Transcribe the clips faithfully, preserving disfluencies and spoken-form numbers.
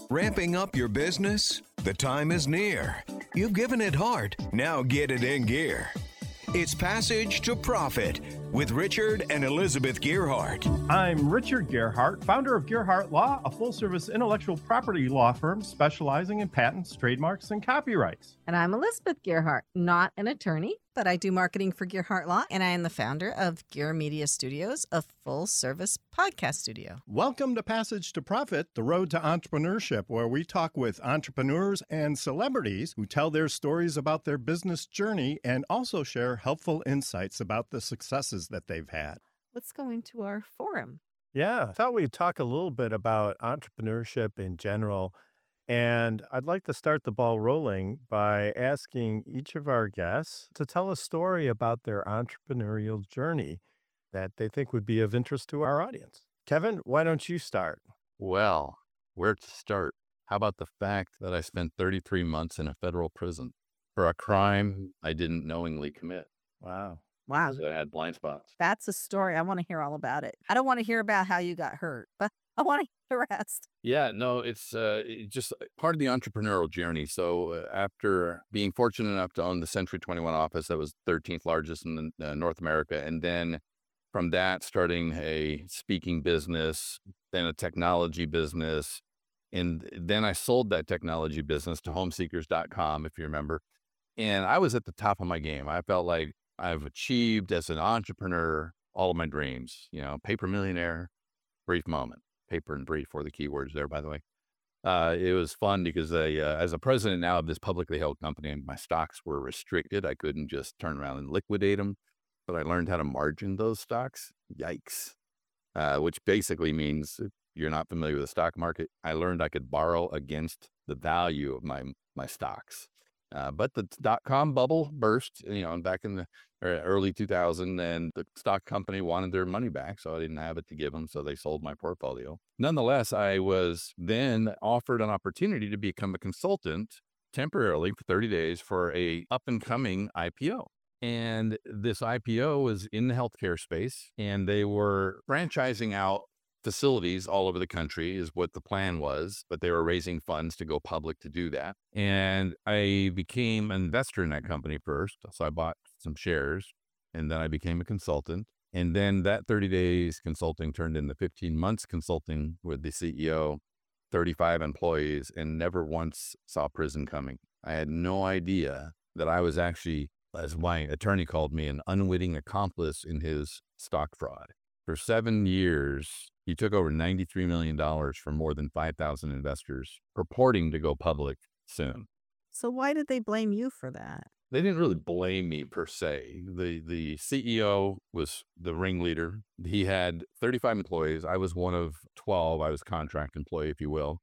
Ramping up your business? The time is near. You've given it heart. Now get it in gear. It's Passage to Profit with Richard and Elizabeth Gearhart. I'm Richard Gearhart, founder of Gearhart Law, a full-service intellectual property law firm specializing in patents, trademarks, and copyrights. And I'm Elizabeth Gearhart, not an attorney, but I do marketing for Gearhart Law, and I am the founder of Gear Media Studios, a full-service podcast studio. Welcome to Passage to Profit, the road to entrepreneurship, where we talk with entrepreneurs and celebrities who tell their stories about their business journey and also share helpful insights about the successes that they've had. Let's go into our forum. Yeah, I thought we'd talk a little bit about entrepreneurship in general. And I'd like to start the ball rolling by asking each of our guests to tell a story about their entrepreneurial journey that they think would be of interest to our audience. Kevin, why don't you start? Well, where to start? How about the fact that I spent thirty-three months in a federal prison for a crime I didn't knowingly commit? Wow. Wow. So I had blind spots. That's a story. I want to hear all about it. I don't want to hear about how you got hurt, but I want to hear the rest. Yeah, no, it's uh, it just part of the entrepreneurial journey. So uh, after being fortunate enough to own the Century twenty-one office, that was thirteenth largest in uh, North America. And then from that, starting a speaking business, then a technology business. And then I sold that technology business to home seekers dot com, if you remember. And I was at the top of my game. I felt like I've achieved as an entrepreneur all of my dreams, you know, paper millionaire, brief moment. Paper and brief were the keywords there, by the way. Uh, it was fun because I, uh, as a president now of this publicly held company, my stocks were restricted. I couldn't just turn around and liquidate them, but I learned how to margin those stocks. Yikes. Uh, which basically means if you're not familiar with the stock market, I learned I could borrow against the value of my, my stocks. Uh, but the dot-com bubble burst, you know, back in the early two thousand, and the stock company wanted their money back, so I didn't have it to give them, so they sold my portfolio. Nonetheless, I was then offered an opportunity to become a consultant temporarily for thirty days for a up-and-coming I P O. And this I P O was in the healthcare space, and they were franchising out facilities all over the country is what the plan was, but they were raising funds to go public to do that. And I became an investor in that company first. So I bought some shares, and then I became a consultant. And then that thirty days consulting turned into fifteen months consulting with the C E O, thirty-five employees, and never once saw prison coming. I had no idea that I was actually, as my attorney called me, an unwitting accomplice in his stock fraud. For seven years, he took over ninety-three million dollars from more than five thousand investors, purporting to go public soon. So why did they blame you for that? They didn't really blame me per se. The the C E O was the ringleader. He had thirty-five employees. I was one of twelve. I was contract employee, if you will.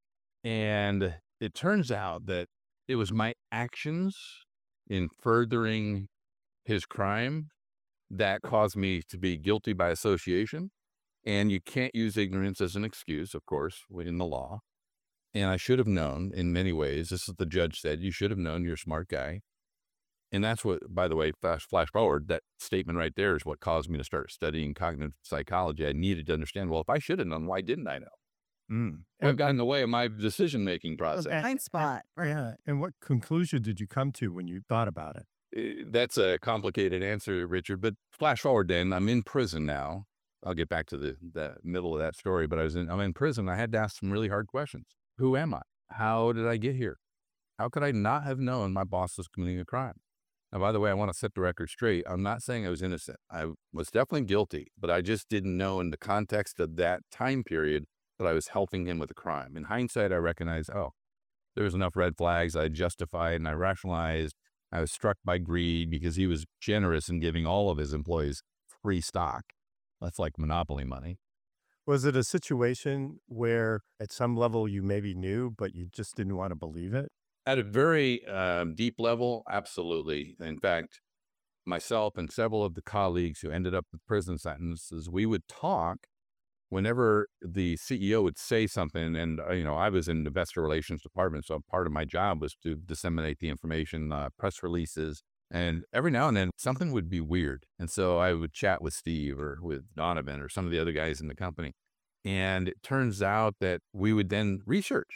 And it turns out that it was my actions in furthering his crime that caused me to be guilty by association. And you can't use ignorance as an excuse, of course, in the law. And I should have known in many ways. This is what the judge said. You should have known. You're a smart guy. And that's what, by the way, flash, flash forward, that statement right there is what caused me to start studying cognitive psychology. I needed to understand, well, if I should have known, why didn't I know? Mm. I've got in the way of my decision-making process. Blind spot. Yeah. And what conclusion did you come to when you thought about it? Uh, That's a complicated answer, Richard, but flash forward then, I'm in prison now. I'll get back to the, the middle of that story, but I was in, I'm in prison. I had to ask some really hard questions. Who am I? How did I get here? How could I not have known my boss was committing a crime? Now, by the way, I want to set the record straight. I'm not saying I was innocent. I was definitely guilty, but I just didn't know in the context of that time period that I was helping him with a crime. In hindsight, I recognized, oh, there was enough red flags. I justified and I rationalized. I was struck by greed because he was generous in giving all of his employees free stock. That's like monopoly money. Was it a situation where at some level you maybe knew, but you just didn't want to believe it? At a very um, deep level, absolutely. In fact, myself and several of the colleagues who ended up with prison sentences, we would talk whenever the C E O would say something. And, uh, you know, I was in the investor relations department, so part of my job was to disseminate the information, uh, press releases. And every now and then something would be weird. And so I would chat with Steve or with Donovan or some of the other guys in the company. And it turns out that we would then research.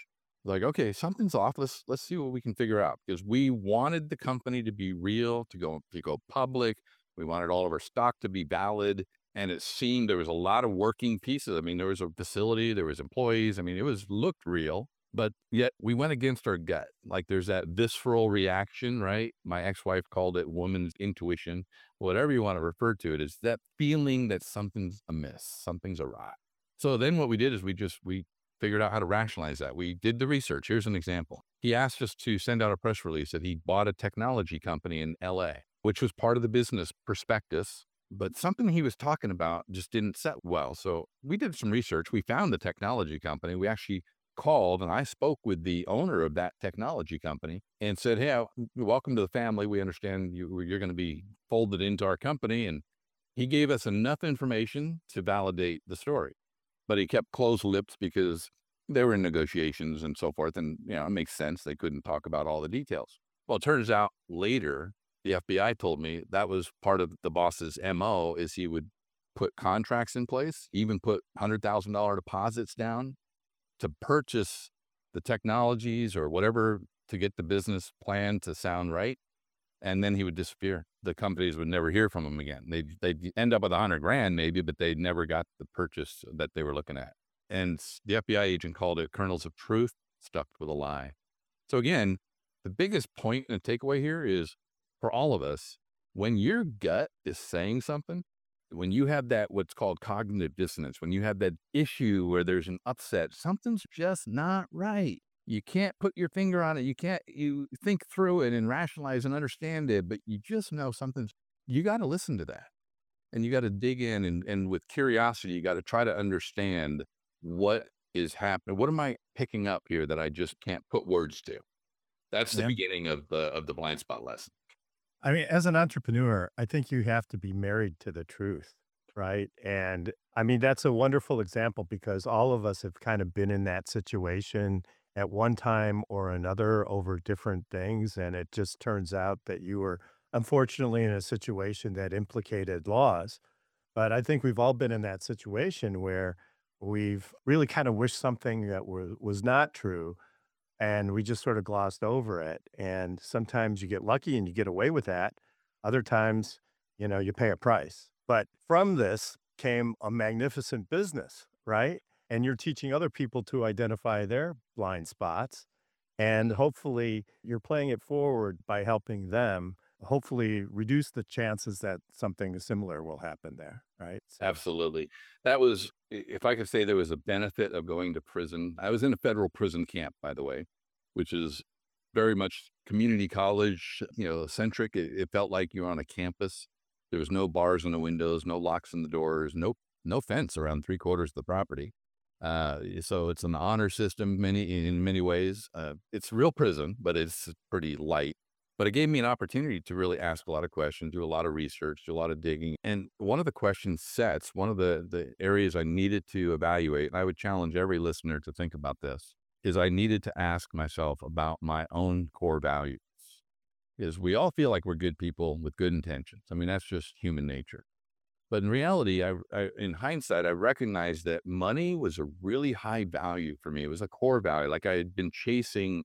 Like, okay, something's off. Let's let's see what we can figure out, because we wanted the company to be real, to go to go public. We wanted all of our stock to be valid, and it seemed there was a lot of working pieces. I mean, there was a facility, there was employees. I mean, it was looked real, but yet we went against our gut. Like, there's that visceral reaction, right? My ex-wife called it woman's intuition. Whatever you want to refer to it, is that feeling that something's amiss, something's awry. So then what we did is we just we figured out how to rationalize that. We did the research. Here's an example. He asked us to send out a press release that he bought a technology company in L A, which was part of the business prospectus, but something he was talking about just didn't set well. So we did some research. We found the technology company. We actually called and I spoke with the owner of that technology company and said, hey, uh, welcome to the family. We understand you, you're going to be folded into our company. And he gave us enough information to validate the story, but he kept closed lips because they were in negotiations and so forth. And, you know, it makes sense. They couldn't talk about all the details. Well, it turns out later, the F B I told me that was part of the boss's M O, is he would put contracts in place, even put one hundred thousand dollars deposits down to purchase the technologies or whatever to get the business plan to sound right. And then he would disappear. The companies would never hear from him again. They'd, they'd end up with a hundred grand maybe, but they never got the purchase that they were looking at. And the F B I agent called it kernels of truth stuffed with a lie. So again, the biggest point and takeaway here is, for all of us, when your gut is saying something, when you have that, what's called cognitive dissonance, when you have that issue where there's an upset, something's just not right. You can't put your finger on it. You can't, you think through it and rationalize and understand it, but you just know something's, you got to listen to that. And you got to dig in and, and with curiosity, you got to try to understand what is happening. What am I picking up here that I just can't put words to? That's the Yeah. beginning of the, of the blind spot lesson. I mean, as an entrepreneur, I think you have to be married to the truth, right? And I mean, that's a wonderful example because all of us have kind of been in that situation at one time or another over different things. And it just turns out that you were unfortunately in a situation that implicated laws. But I think we've all been in that situation where we've really kind of wished something that was, was not true, and we just sort of glossed over it. And sometimes you get lucky and you get away with that. Other times, you know, you pay a price. But from this came a magnificent business, right? And you're teaching other people to identify their blind spots. And hopefully you're playing it forward by helping them hopefully reduce the chances that something similar will happen there, right? So, Absolutely. That was, i- if I could say there was a benefit of going to prison. I was in a federal prison camp, by the way, which is very much community college, you know, centric. It, it felt like you were on a campus. There was no bars in the windows, no locks in the doors, no no fence around three quarters of the property. Uh, so it's an honor system many in many ways. Uh, it's real prison, but it's pretty light. But it gave me an opportunity to really ask a lot of questions, do a lot of research, do a lot of digging. And one of the question sets, one of the, the areas I needed to evaluate, and I would challenge every listener to think about this, is I needed to ask myself about my own core values. Because we all feel like we're good people with good intentions. I mean, that's just human nature. But in reality, I, I, in hindsight, I recognized that money was a really high value for me. It was a core value. Like I had been chasing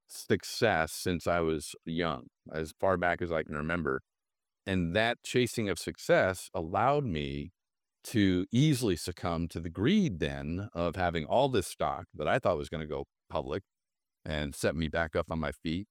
success since I was young, as far back as I can remember. And that chasing of success allowed me to easily succumb to the greed then of having all this stock that I thought was going to go public and set me back up on my feet.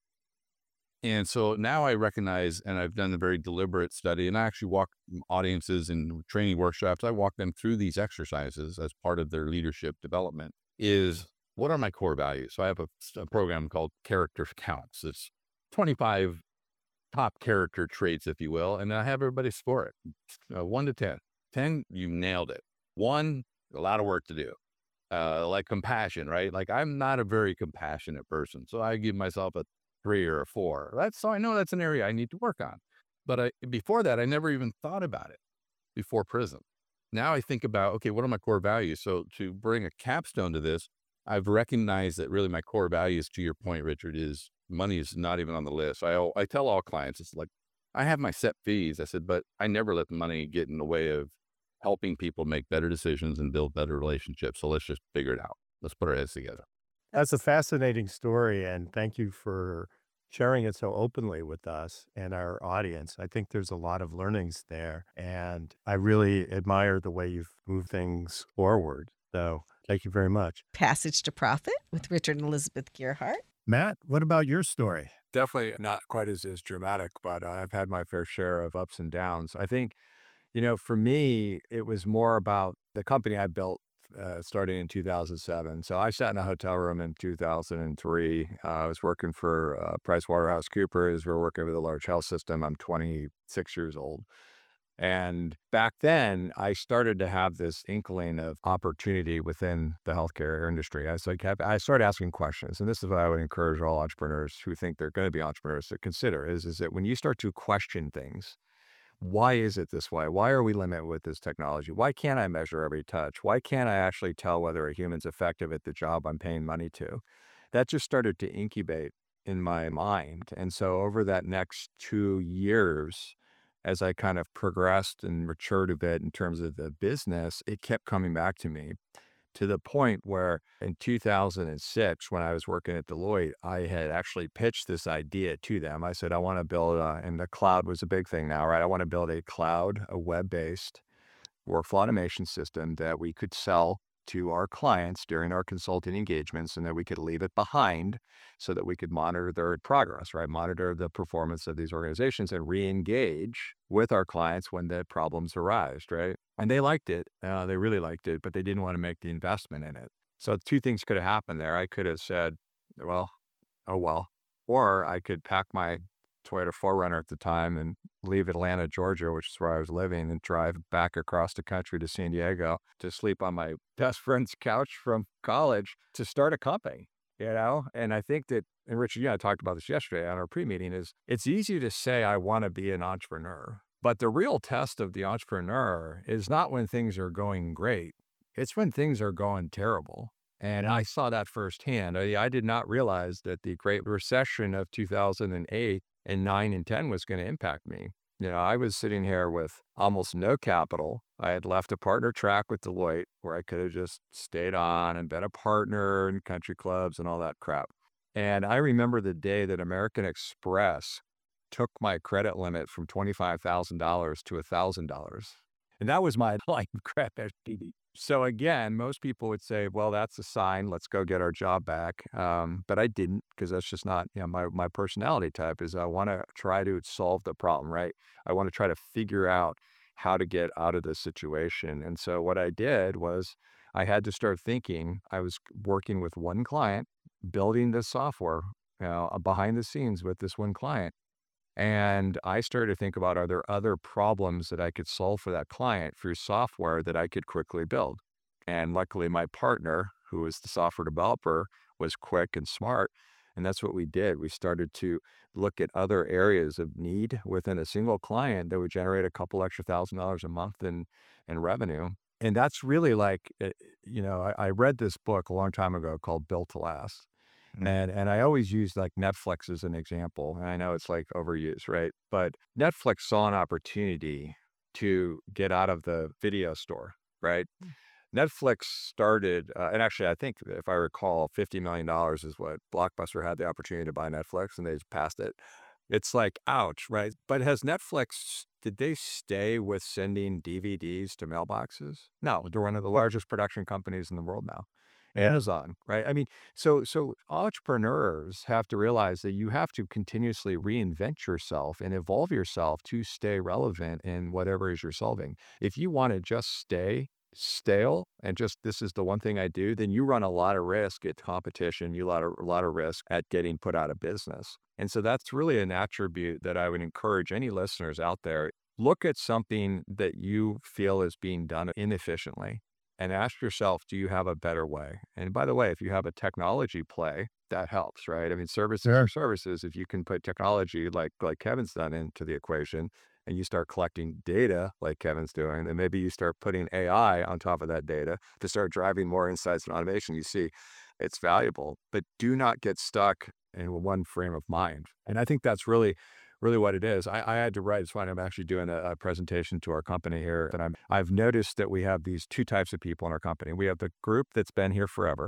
And so now I recognize, and I've done a very deliberate study, and I actually walk audiences in training workshops. I walk them through these exercises as part of their leadership development, is what are my core values? So I have a, a program called Character Counts. It's twenty-five top character traits, if you will. And I have everybody score it, uh, one to ten. ten, you nailed it. One, a lot of work to do. Uh, like compassion, right? Like I'm not a very compassionate person. So I give myself a three or a four. That's so I know that's an area I need to work on. But I, before that, I never even thought about it before prison. Now I think about, okay, what are my core values? So to bring a capstone to this, I've recognized that really my core values, to your point, Richard, is money is not even on the list. I, al- I tell all clients, it's like, I have my set fees. I said, but I never let the money get in the way of helping people make better decisions and build better relationships. So let's just figure it out. Let's put our heads together. That's a fascinating story, and thank you for sharing it so openly with us and our audience. I think there's a lot of learnings there, and I really admire the way you've moved things forward. So thank you very much. Passage to Profit with Richard and Elizabeth Gearhart. Matt, what about your story? Definitely not quite as, as dramatic, but uh, I've had my fair share of ups and downs. I think, you know, for me, it was more about the company I built uh, starting in two thousand seven. So I sat in a hotel room in two thousand three. Uh, I was working for uh, PricewaterhouseCoopers. We were working with a large health system. I'm twenty-six years old. And back then, I started to have this inkling of opportunity within the healthcare industry. I was like, I started asking questions, and this is what I would encourage all entrepreneurs who think they're going to be entrepreneurs to consider: is is that when you start to question things, why is it this way? Why are we limited with this technology? Why can't I measure every touch? Why can't I actually tell whether a human's effective at the job I'm paying money to? That just started to incubate in my mind, and so over that next two years. As I kind of progressed and matured a bit in terms of the business, it kept coming back to me to the point where in two thousand six, when I was working at Deloitte, I had actually pitched this idea to them. I said, I want to build, a, and the cloud was a big thing now, right? I want to build a cloud, a web-based workflow automation system that we could sell to our clients during our consulting engagements, and that we could leave it behind so that we could monitor their progress, right? Monitor the performance of these organizations and re-engage with our clients when the problems arise, right? And they liked it. Uh, they really liked it, but they didn't want to make the investment in it. So two things could have happened there. I could have said, well, oh, well, or I could pack my Toyota four runner at the time and leave Atlanta, Georgia, which is where I was living, and drive back across the country to San Diego to sleep on my best friend's couch from college to start a company, you know? And I think that, and Richard, you and I talked about this yesterday on our pre-meeting, is it's easy to say, I want to be an entrepreneur, but the real test of the entrepreneur is not when things are going great. It's when things are going terrible. And I saw that firsthand. I, I did not realize that the Great Recession of two thousand eight and nine and ten was going to impact me. You know, I was sitting here with almost no capital. I had left a partner track with Deloitte where I could have just stayed on and been a partner in country clubs and all that crap. And I remember the day that American Express took my credit limit from twenty-five thousand dollars to one thousand dollars. And that was my like crap S P D. So again, most people would say, well, that's a sign, let's go get our job back. Um, but I didn't, because that's just not, you know, my, my personality type is I want to try to solve the problem, right? I want to try to figure out how to get out of this situation. And so what I did was I had to start thinking. I was working with one client, building this software, you know, behind the scenes with this one client. And I started to think about, are there other problems that I could solve for that client through software that I could quickly build? And luckily, my partner, who was the software developer, was quick and smart. And that's what we did. We started to look at other areas of need within a single client that would generate a couple extra thousand dollars a month in, in revenue. And that's really like, uh, you know, I, I read this book a long time ago called Built to Last. And and I always use like Netflix as an example. And I know it's like overused, right? But Netflix saw an opportunity to get out of the video store, right? Netflix started, uh, and actually I think if I recall, fifty million dollars is what Blockbuster had the opportunity to buy Netflix, and they just passed it. It's like, ouch, right? But has Netflix, did they stay with sending D V Ds to mailboxes? No, they're one of the largest production companies in the world now. Amazon, right? I mean, so so entrepreneurs have to realize that you have to continuously reinvent yourself and evolve yourself to stay relevant in whatever it is you're solving. If you want to just stay stale and just this is the one thing I do, then you run a lot of risk at competition. You lot of a lot of risk at getting put out of business. And so that's really an attribute that I would encourage any listeners out there. Look at something that you feel is being done inefficiently and ask yourself, do you have a better way? And by the way, if you have a technology play, that helps, right? I mean, services Sure. are services. If you can put technology like like Kevin's done into the equation, and you start collecting data like Kevin's doing, then maybe you start putting A I on top of that data to start driving more insights and automation. You see, it's valuable, but do not get stuck in one frame of mind. And I think that's really really what it is. I, I had to write, it's why I'm actually doing a, a presentation to our company here. And I'm, I've noticed that we have these two types of people in our company. We have the group that's been here forever.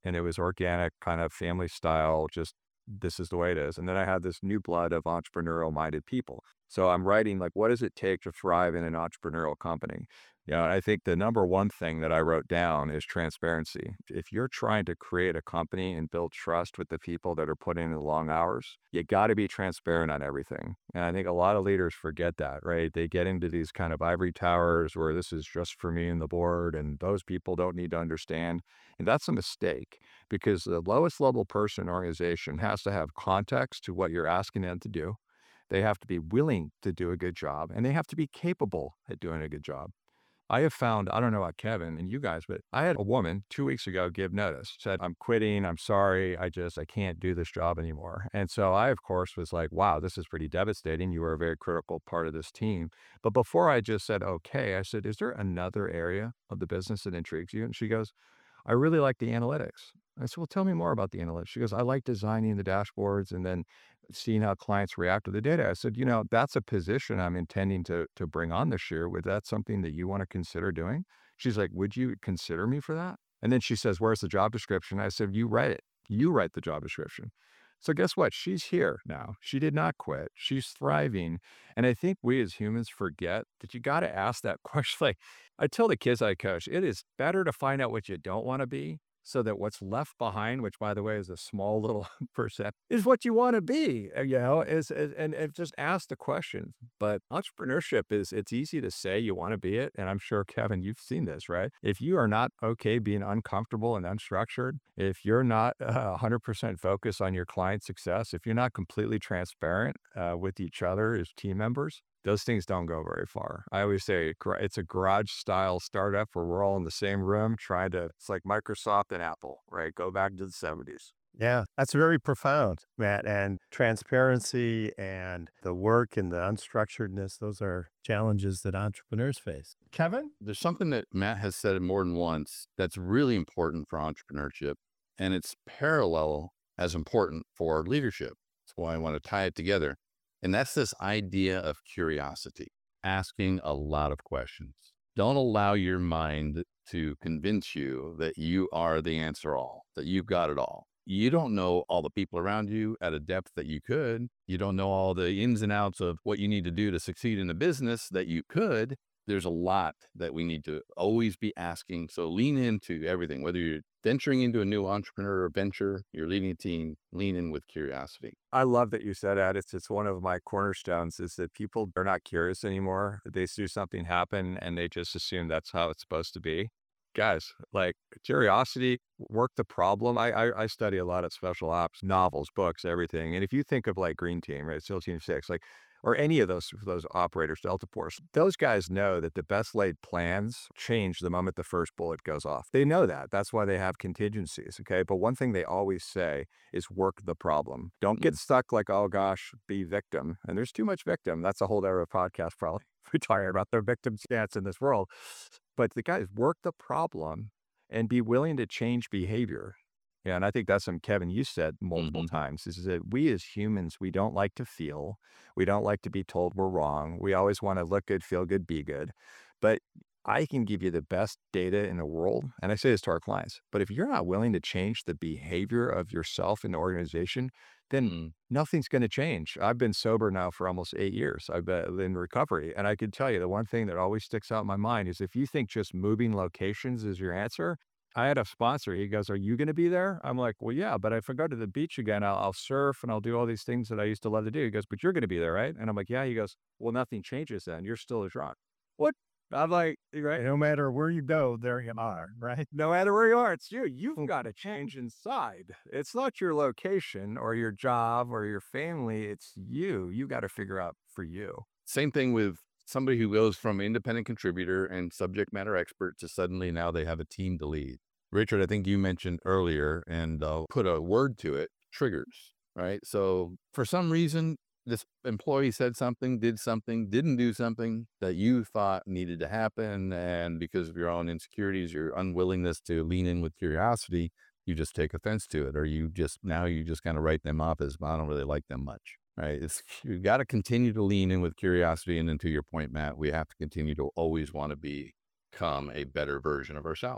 and it was organic, kind of family style, just this is the way it is. And then I had this new blood of entrepreneurial minded people. So I'm writing like, what does it take to thrive in an entrepreneurial company? You know, I think the number one thing that I wrote down is transparency. If you're trying to create a company and build trust with the people that are putting in the long hours, you got to be transparent on everything. And I think a lot of leaders forget that, right? They get into these kind of ivory towers where this is just for me and the board, and those people don't need to understand. And that's a mistake, because the lowest level person in an organization has to have context to what you're asking them to do. They have to be willing to do a good job, and they have to be capable at doing a good job. I have found, I don't know about Kevin and you guys, but I had a woman two weeks ago give notice, said, I'm quitting. I'm sorry. I just, I can't do this job anymore. And so I, of course, was like, wow, this is pretty devastating. You were a very critical part of this team. But before I just said, okay, I said, is there another area of the business that intrigues you? And she goes, I really like the analytics. I said, well, tell me more about the analytics. She goes, I like designing the dashboards and then seeing how clients react to the data. I said, you know, that's a position I'm intending to to bring on this year. Would that something that you want to consider doing? She's like, would you consider me for that? And then she says, where's the job description? I said, you write it. You write the job description. So guess what? She's here now. She did not quit. She's thriving. And I think we as humans forget that you got to ask that question. Like I tell the kids I coach, it is better to find out what you don't want to be, so that what's left behind, which by the way is a small little percent, is what you want to be, uh, you know, is, is and, and just ask the question. But entrepreneurship is, it's easy to say you want to be it. And I'm sure, Kevin, you've seen this, right? If you are not okay being uncomfortable and unstructured, if you're not uh, one hundred percent focused on your client success, if you're not completely transparent uh, with each other as team members, those things don't go very far. I always say it's a garage style startup where we're all in the same room trying to, it's like Microsoft and Apple, right? Go back to the seventies. Yeah, that's very profound, Matt. And transparency and the work and the unstructuredness, those are challenges that entrepreneurs face. Kevin? There's something that Matt has said more than once that's really important for entrepreneurship, and it's parallel as important for leadership. That's why I want to tie it together. And that's this idea of curiosity, asking a lot of questions. Don't allow your mind to convince you that you are the answer all, that you've got it all. You don't know all the people around you at a depth that you could. You don't know all the ins and outs of what you need to do to succeed in the business that you could. There's a lot that we need to always be asking. So lean into everything, whether you're venturing into a new entrepreneur or venture, you're leading a team, lean in with curiosity. I love that you said that. It's, it's one of my cornerstones is that people are not curious anymore. They see something happen and they just assume that's how it's supposed to be. Guys, like curiosity, work the problem. I, I I study a lot of special ops, novels, books, everything. And if you think of like Green Team, right, SEAL Team Six, like, or any of those those operators, Delta Force, those guys know that the best laid plans change the moment the first bullet goes off. They know that. That's why they have contingencies. Okay, but one thing they always say is work the problem. Don't get stuck like, oh gosh, be victim. And there's too much victim. That's a whole other podcast probably. We talk about their victim stance in this world. But the guys work the problem and be willing to change behavior. Yeah, and I think that's something, Kevin, you said multiple Mm-hmm. times, is that we as humans, we don't like to feel. We don't like to be told we're wrong. We always want to look good, feel good, be good. But I can give you the best data in the world, and I say this to our clients, but if you're not willing to change the behavior of yourself in the organization, then Mm. nothing's going to change. I've been sober now for almost eight years. I've been in recovery. And I can tell you the one thing that always sticks out in my mind is if you think just moving locations is your answer. I had a sponsor. He goes, are you going to be there? I'm like, well, yeah, but if I go to the beach again, I'll, I'll surf and I'll do all these things that I used to love to do. He goes, but you're going to be there, right? And I'm like, yeah. He goes, well, nothing changes then. You're still as wrong. What? I'm like, right? No matter where you go, there you are, right? No matter where you are, it's you. You've got to change inside. It's not your location or your job or your family. It's you. You got to figure out for you. Same thing with somebody who goes from independent contributor and subject matter expert to suddenly now they have a team to lead. Richard, I think you mentioned earlier, and I'll put a word to it, triggers, right? So for some reason, this employee said something, did something, didn't do something that you thought needed to happen. And because of your own insecurities, your unwillingness to lean in with curiosity, you just take offense to it, or you just, now you just kind of write them off as, I don't really like them much, right? It's, you got to continue to lean in with curiosity. And then to your point, Matt, we have to continue to always want to become a better version of ourselves.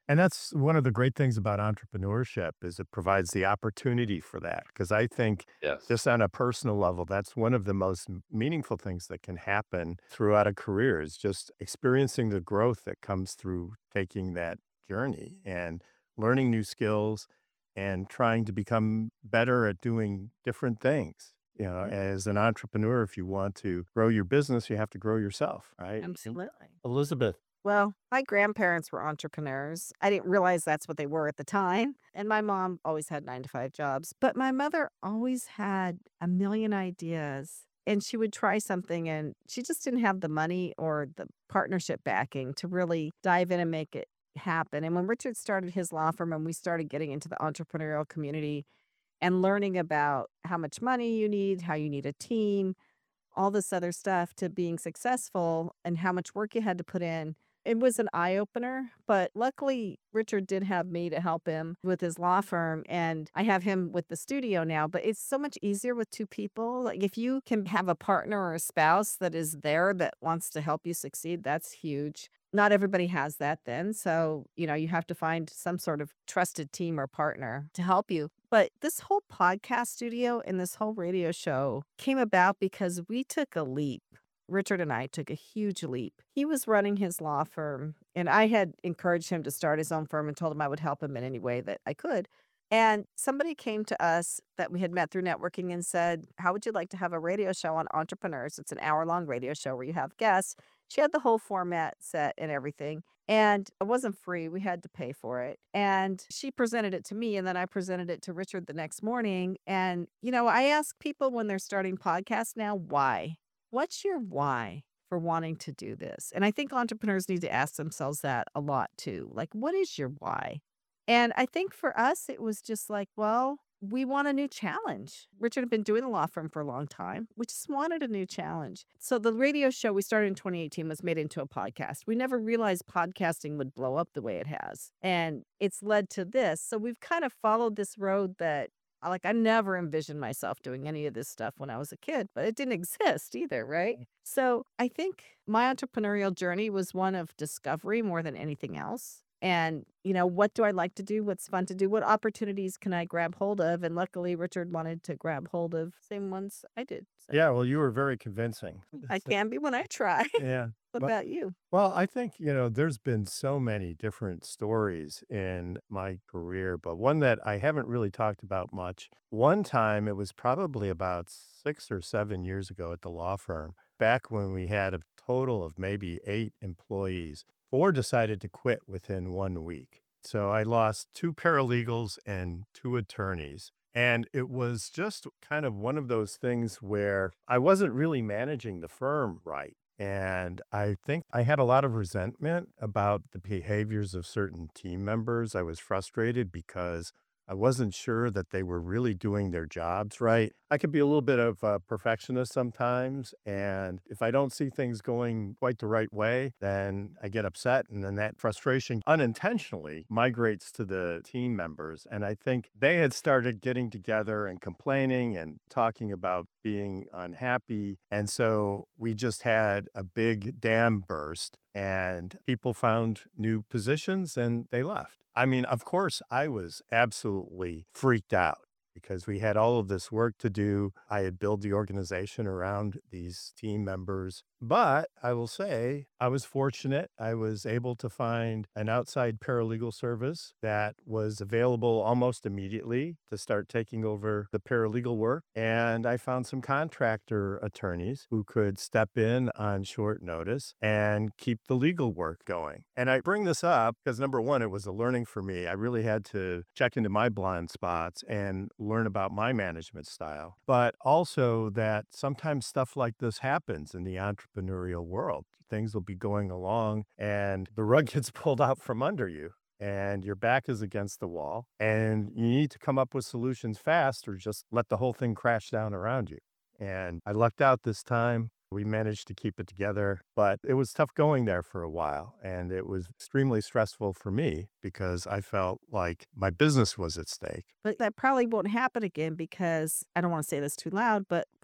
And that's one of the great things about entrepreneurship is it provides the opportunity for that. Because I think Yes. just on a personal level, that's one of the most m- meaningful things that can happen throughout a career is just experiencing the growth that comes through taking that journey and learning new skills and trying to become better at doing different things. You know, as an entrepreneur, if you want to grow your business, you have to grow yourself, right? And Absolutely. Elizabeth, Well, my grandparents were entrepreneurs. I didn't realize that's what they were at the time. And my mom always had nine to five jobs, but my mother always had a million ideas. And she would try something, and she just didn't have the money or the partnership backing to really dive in and make it happen. And when Richard started his law firm and we started getting into the entrepreneurial community and learning about how much money you need, how you need a team, all this other stuff to being successful and how much work you had to put in. It was an eye opener, but luckily Richard did have me to help him with his law firm, and I have him with the studio now, but it's so much easier with two people. Like if you can have a partner or a spouse that is there that wants to help you succeed, that's huge. Not everybody has that then, so you know, you have to find some sort of trusted team or partner to help you. But this whole podcast studio and this whole radio show came about because we took a leap. Richard and I took a huge leap. He was running his law firm, and I had encouraged him to start his own firm and told him I would help him in any way that I could. And somebody came to us that we had met through networking and said, how would you like to have a radio show on entrepreneurs? It's an hour long radio show where you have guests. She had the whole format set and everything. And it wasn't free. We had to pay for it. And she presented it to me, and then I presented it to Richard the next morning. And, you know, I ask people when they're starting podcasts now, why? What's your why for wanting to do this? And I think entrepreneurs need to ask themselves that a lot too. Like, what is your why? And I think for us, it was just like, well, we want a new challenge. Richard had been doing the law firm for a long time. We just wanted a new challenge. So the radio show we started in twenty eighteen was made into a podcast. We never realized podcasting would blow up the way it has. And it's led to this. So we've kind of followed this road that I- like I never envisioned myself doing any of this stuff when I was a kid, but it didn't exist either, right? So I think my entrepreneurial journey was one of discovery more than anything else. And, you know, what do I like to do? What's fun to do? What opportunities can I grab hold of? And luckily, Richard wanted to grab hold of same ones I did. So yeah, well, you were very convincing. I So, can be when I try. yeah. What But about you? well, I think, you know, there's been so many different stories in my career, but one that I haven't really talked about much. One time, it was probably about six or seven years ago at the law firm, back when we had a total of maybe eight employees. Four decided to quit within one week. So I lost two paralegals and two attorneys. And it was just kind of one of those things where I wasn't really managing the firm right. And I think I had a lot of resentment about the behaviors of certain team members. I was frustrated because I wasn't sure that they were really doing their jobs right. I could be a little bit of a perfectionist sometimes. And if I don't see things going quite the right way, then I get upset. And then that frustration unintentionally migrates to the team members. And I think they had started getting together and complaining and talking about being unhappy. And so we just had a big dam burst and people found new positions and they left. I mean, of course, I was absolutely freaked out because we had all of this work to do. I had built the organization around these team members. But I will say I was fortunate. I was able to find an outside paralegal service that was available almost immediately to start taking over the paralegal work. And I found some contractor attorneys who could step in on short notice and keep the legal work going. And I bring this up because number one, it was a learning for me. I really had to check into my blind spots and learn about my management style, but also that sometimes stuff like this happens in the entrepreneurial world. Things will be going along and the rug gets pulled out from under you and your back is against the wall and you need to come up with solutions fast or just let the whole thing crash down around you. And I lucked out this time. We managed to keep it together, but it was tough going there for a while. And it was extremely stressful for me because I felt like my business was at stake. But that probably won't happen again because I don't want to say this too loud, but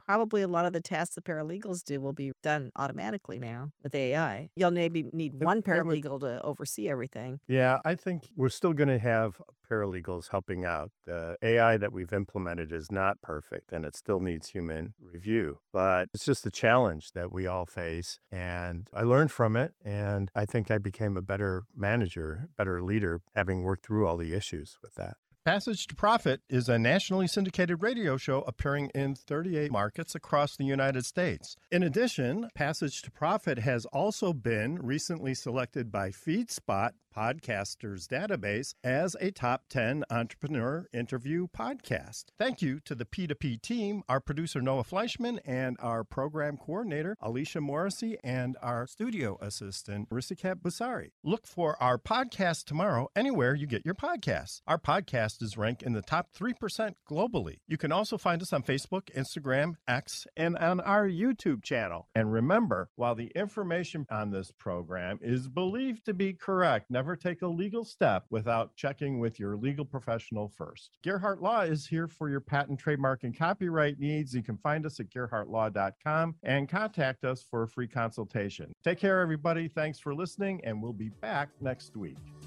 probably a lot of the tasks the paralegals do will be done automatically now with A I. You'll maybe need It- one it would- paralegal to oversee everything. Yeah, I think we're still going to have paralegals helping out. The A I that we've implemented is not perfect and it still needs human review, but it's just a challenge that we all face. And I learned from it. And I think I became a better manager, better leader, having worked through all the issues with that. Passage to Profit is a nationally syndicated radio show appearing in thirty-eight markets across the United States. In addition, Passage to Profit has also been recently selected by FeedSpot Podcasters Database as a top ten entrepreneur interview podcast. Thank you to the P two P team, our producer Noah Fleischman, and our program coordinator Alicia Morrissey, and our studio assistant Risikat Busari. Look for our podcast tomorrow anywhere you get your podcasts. Our podcast is ranked in the top three percent globally. You can also find us on Facebook, Instagram, X, and on our YouTube channel. And remember, while the information on this program is believed to be correct, never take a legal step without checking with your legal professional first. Gerhardt Law is here for your patent, trademark, and copyright needs. You can find us at gerhardt law dot com and contact us for a free consultation. Take care, everybody. Thanks for listening, and we'll be back next week.